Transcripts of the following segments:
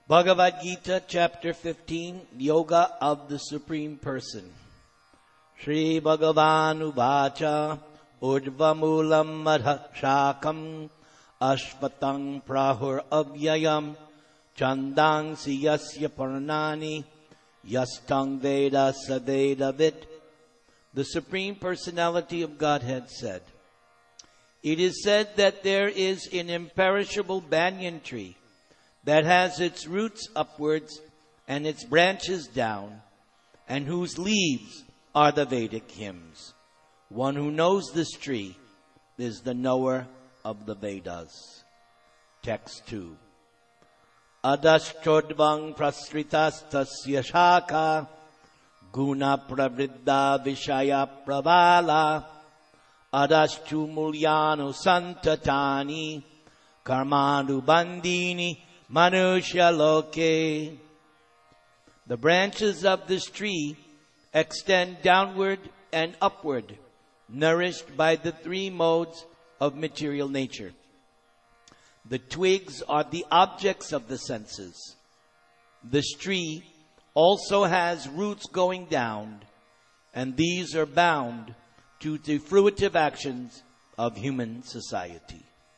Bhagavad Gita, Chapter 15, Yoga of the Supreme Person. Shri Bhagavan Uvacha Urdvamulam Madhashakam Ashvatang Prahur Avyayam Chandang Siyasya Parnani Yastang Veda Saveda Vid. The Supreme Personality of Godhead said, "It is said that there is an imperishable banyan tree that has its roots upwards and its branches down, and whose leaves are the Vedic hymns. One who knows this tree is the knower of the Vedas." Text 2. Adashchodvang prasritas tasya shaka guna pravriddha vishaya pravala adashtu mulyanu santatani karmanu bandini Manusya loke. The branches of this tree extend downward and upward, nourished by the three modes of material nature. The twigs are the objects of the senses. This tree also has roots going down, and these are bound to the fruitive actions of human society.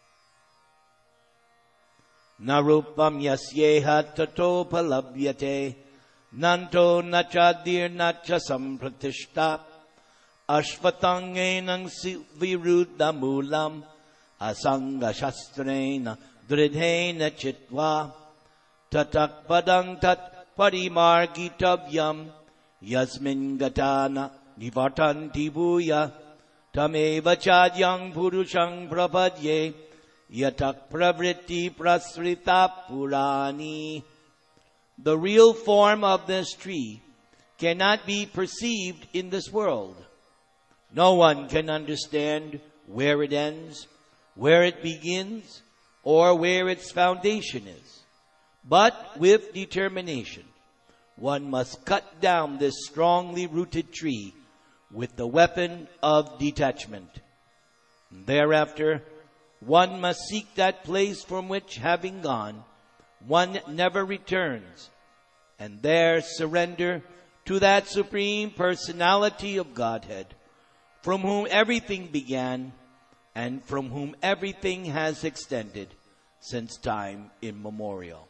Narupam yasyeha tatopalabhyate nanto nachadir nacha sampratishta ashvatangenang viruddhamulam asanga shastrena dridhena chitva tatakpadang tat parimargitavyam yasmin gatana nivatanti bhuya tameva chadyang purushang prapadye yatak pravritti prasrita purani. The real form of this tree cannot be perceived in this world. No one can understand where it ends, where it begins, or where its foundation is. But with determination, one must cut down this strongly rooted tree with the weapon of detachment. Thereafter, one must seek that place from which, having gone, one never returns, and there surrender to that Supreme Personality of Godhead, from whom everything began and from whom everything has extended since time immemorial.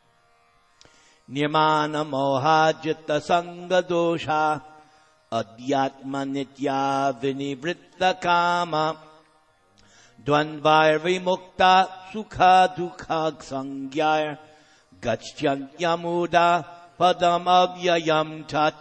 Nirmana moha jitta sanga dosha adhyatma nitya vinivritta kama Dvandvair vimukta sukha dukha sangyar gacchantyamuda padam avyayam tat.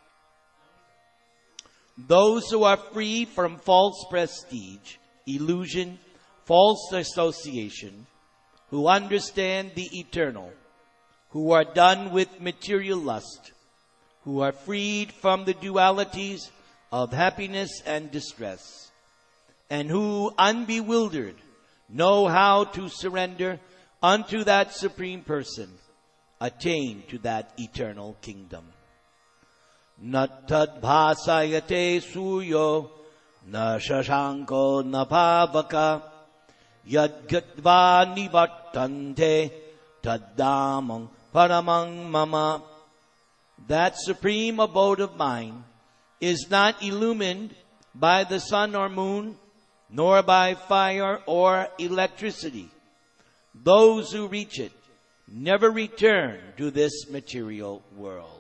Those who are free from false prestige, illusion, false association, who understand the eternal, who are done with material lust, who are freed from the dualities of happiness and distress, and who, unbewildered, know how to surrender unto that Supreme Person, attain to that eternal kingdom. Nattad bhasayate suyo na shashanko na pavaka yadgatva nivattante taddamang paramang mama. That supreme abode of mine is not illumined by the sun or moon, nor by fire or electricity. Those who reach it never return to this material world.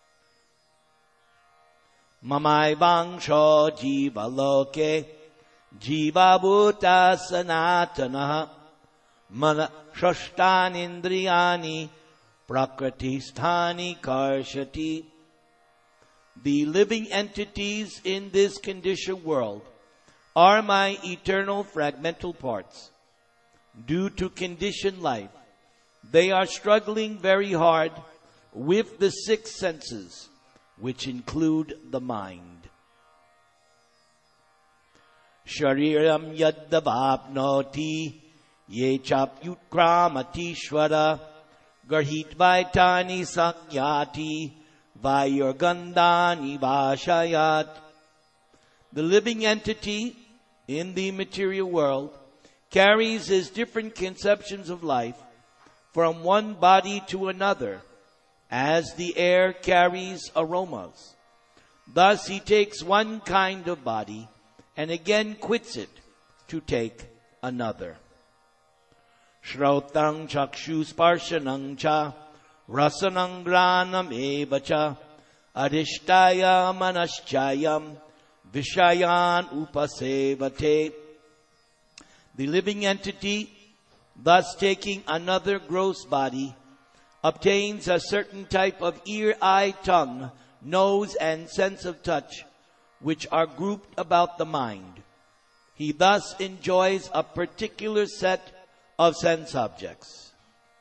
Mamai vangsho jiva loke jiva bhuta sanatana mana shashtani indriyani prakriti sthani karshati. The living entities in this conditioned world are my eternal fragmental parts. Due to conditioned life, they are struggling very hard with the six senses, which include the mind. Shariram yaddavapnoti ye chapyutkramatishvara garhit vaitani sakyati vayurgandhani vashayat. The living entity in the material world carries his different conceptions of life from one body to another, as the air carries aromas. Thus he takes one kind of body and again quits it to take another. Shrautang chakshu-sparshanang cha rasanang granam eva cha adhishtaya manaschayam vishayan upasevate. The living entity, thus taking another gross body, obtains a certain type of ear, eye, tongue, nose, and sense of touch, which are grouped about the mind. He thus enjoys a particular set of sense objects.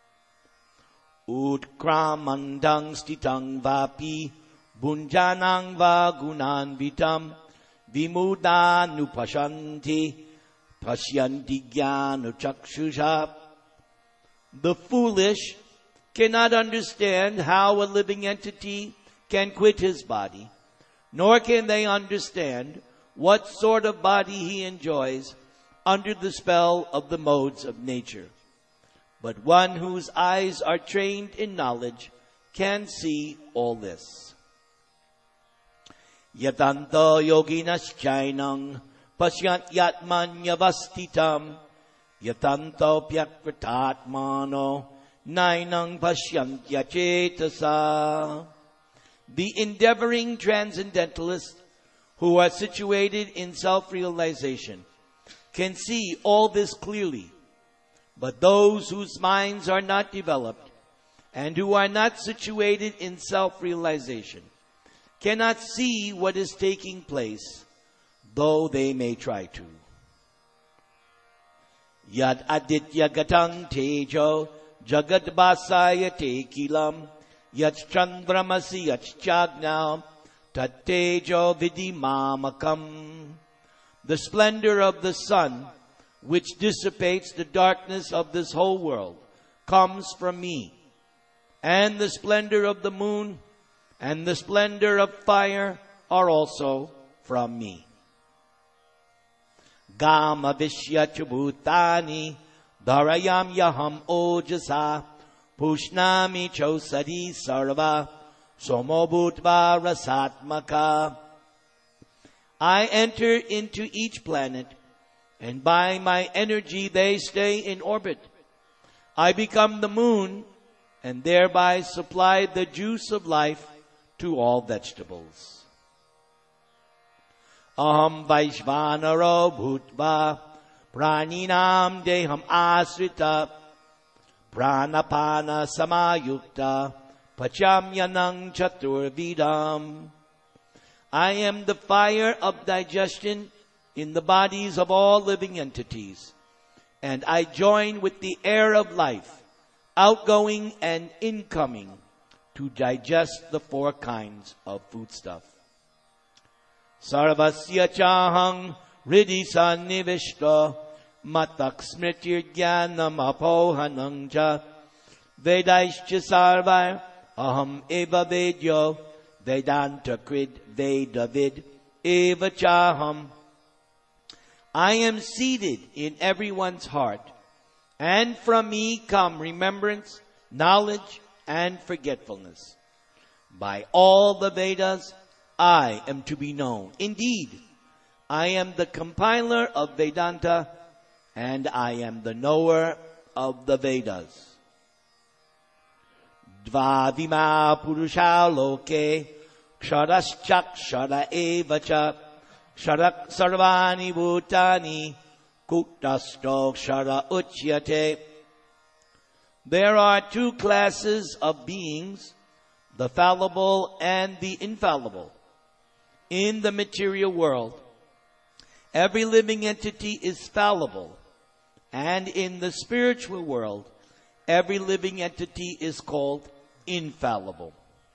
Utkramandang stitang vapi bunjanang va gunanvitam vimudanupashanti Pashyanti jnana chakshusha. The foolish cannot understand how a living entity can quit his body, nor can they understand what sort of body he enjoys under the spell of the modes of nature. But one whose eyes are trained in knowledge can see all this. Yatanto yoginas chainang Pasyant yatmanyavastitam yatanto pyakritatmano nainang pasyant yachetasa. The endeavoring transcendentalists who are situated in self-realization can see all this clearly, but those whose minds are not developed and who are not situated in self-realization cannot see what is taking place, though they may try to. Yad aditya gatang tejo jagad basaya te kilam yat chandramasi yat chagnam tat tejo vidimamakam. The splendor of the sun, which dissipates the darkness of this whole world, comes from me. And the splendor of the moon and the splendor of fire are also from me. Gama vishya chubutani dharayam yaham ojasa pushnami chosadi sarva somobhutva rasatmaka. I enter into each planet, and by my energy they stay in orbit. I become the moon, and thereby supply the juice of life to all vegetables. Aham Vaishvanaro Bhutva Praninam Deham Asrita Pranapana Samayukta Pachamyanang Chaturvidam. I am the fire of digestion in the bodies of all living entities, and I join with the air of life, outgoing and incoming, to digest the four kinds of foodstuff. Sarvasya chahang hridi sannivishta matak smritir jnanam apohanang cha vedaischa sarvar aham eva vedyo vedanta krid vedavid eva chaham. I am seated in everyone's heart, and from me come remembrance, knowledge, and forgetfulness. By all the Vedas, I am to be known. Indeed, I am the compiler of Vedanta, and I am the knower of the Vedas. Dvadima purusha loke ksharashchakshara evacha sharak sarvani bhutani kutasto kshara uchyate. There are two classes of beings, the fallible and the infallible. In the material world, every living entity is fallible, and in the spiritual world, every living entity is called infallible.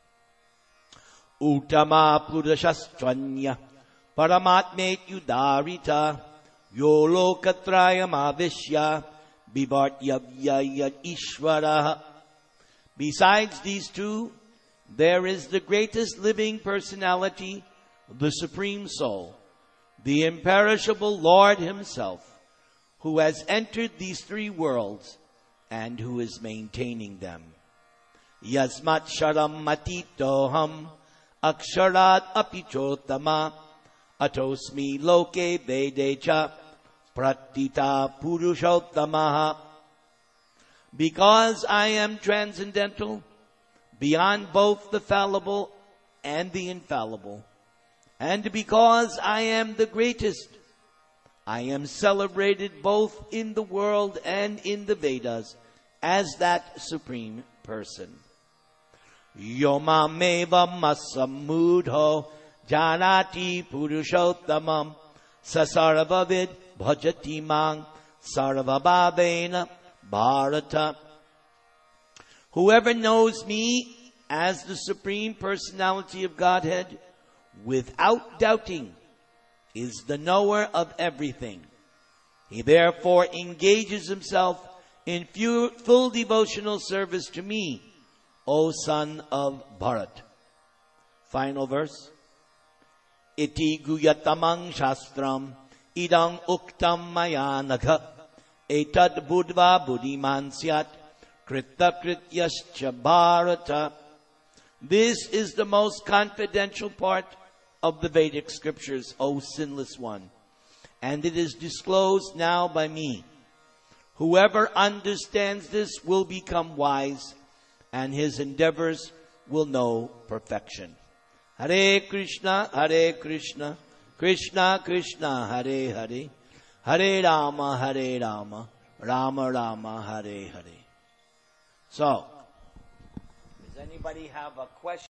Uttama purushastranya paramatmet yudarita yolo katrayam avishya bivartyavyayat ishvara. Besides these two, there is the greatest living personality, the Supreme Soul, the imperishable Lord Himself, who has entered these three worlds and who is maintaining them. Yasmat sharam matitoham aksharat apichotama atosmi loke vedecha pratita purushottamaha. Because I am transcendental, beyond both the fallible and the infallible, and because I am the greatest, I am celebrated both in the world and in the Vedas as that Supreme Person. Yomameva masamudho janati purushottamam sasarvavid bhajati mang sarvabhavena bharata. Whoever knows me as the Supreme Personality of Godhead without doubting is the knower of everything. He therefore engages himself in full devotional service to me, O son of Bharat. Final verse. Iti guyatamang shastram idang uktam maya nagha etad budva buddhiman syat krita krityascha bharata. This is the most confidential part of the Vedic scriptures, O sinless one, and it is disclosed now by me. Whoever understands this will become wise, and his endeavors will know perfection. Hare Krishna, Krishna Krishna, Hare Hare, Hare Rama, Rama Rama, Hare Hare. So, does anybody have a question?